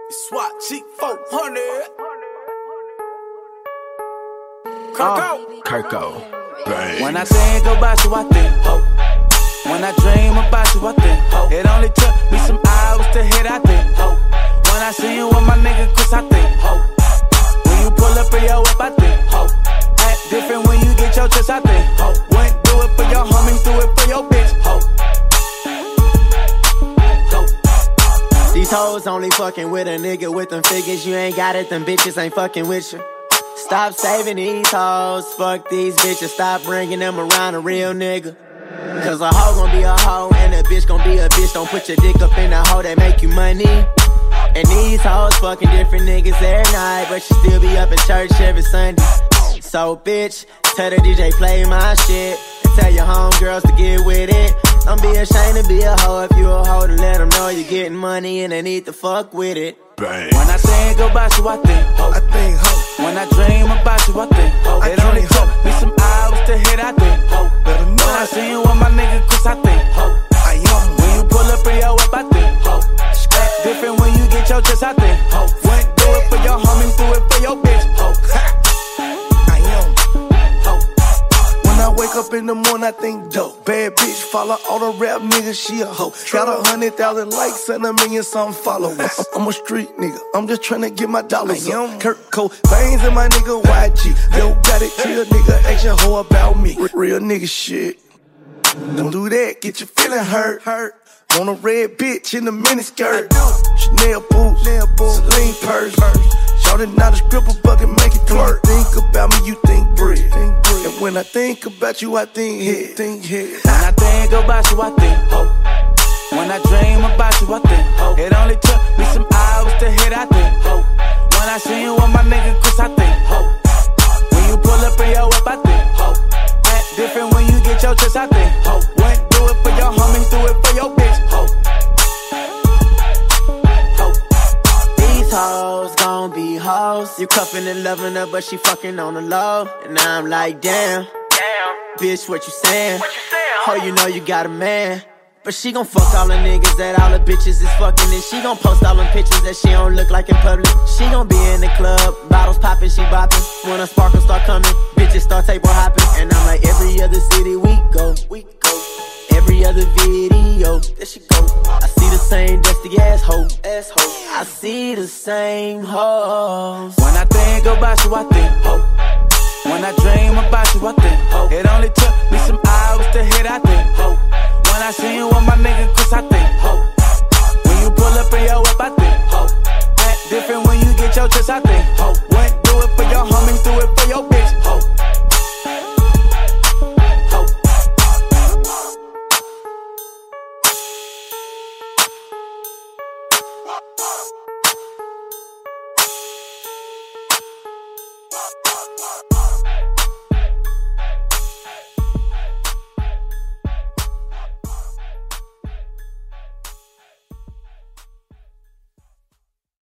SWAT Cheek 400. Kirko. Bang. When I think about you, I think hope. When I dream about you, I think hope. It only took me some hours to hit, I think hope. When I see you with my nigga Chris, I think hope. When you pull up in your whip, I think hope. Act different when you get your chest, I think hope. Wouldn't do it for your homies, do it for your bitch, hope. These hoes only fucking with a nigga with them figures. You ain't got it, them bitches ain't fucking with you. Stop saving these hoes, fuck these bitches. Stop bringing them around a real nigga. Cause a hoe gon' be a hoe and a bitch gon' be a bitch. Don't put your dick up in a hoe that make you money. And these hoes fucking different niggas every night, but you still be up in church every Sunday. So bitch, tell the DJ play my shit, and tell your homegirls to get with it. Don't be ashamed to be a hoe. If you a hoe, to let them know you're getting money and they need to fuck with it. Bang. When I think about you, I think hope. I think hope. When I dream about you, I think hope. It only took me some hours to hit, I think hope. When I see you with my nigga Chris, I think hope. When you pull up in your whip, I think hope. Act different when you get your chest, I think hope. Wouldn't do it for your homies, do it for your bitch, hope. I wake up in the morning, I think dope. Bad bitch, follow all the rap niggas, she a hoe. Got 100,000 likes and 1 million some followers. I'm a street nigga, I'm just tryna get my dollars up. Kirko, veins in my nigga YG. Yo, got it, chill nigga, action hoe about me. Real nigga shit. Don't do that, get your feeling hurt. Want a red bitch in a miniskirt. Chanel boots, Celine purse. Shorty not a stripper, but can make it twerk. Think about me, you think bread. And when I think about you, I think head. When I think about you, I think hope. When I dream about you, I think hope. It only took me some hours to hit, I think hope. When I see you with my nigga Chris, I think hope. When you pull up in your whip, I think hope. Act different when you get your chest, I think hope. Wouldn't do it for your homies, do it for your bitch, hope. These hoes gon' be hoes. You cuffin' and loving her, but she fucking on the low. And I'm like, damn, bitch, what you saying? Oh, you know you got a man. But she gon' fuck all the niggas that all the bitches is fucking. And she gon' post all them pictures that she don't look like in public. She gon' be in the club, bottles poppin', she boppin'. When the sparkles start coming, bitches start table hopping. And I'm like, every other city we go. Every other video, there she go. I see the same dusty asshole. I see the same hoes. When I think about you, I think hope. When I dream about you, I think hope. It only took me some hours to hit, I think hope. When I see you with my nigga Chris, I think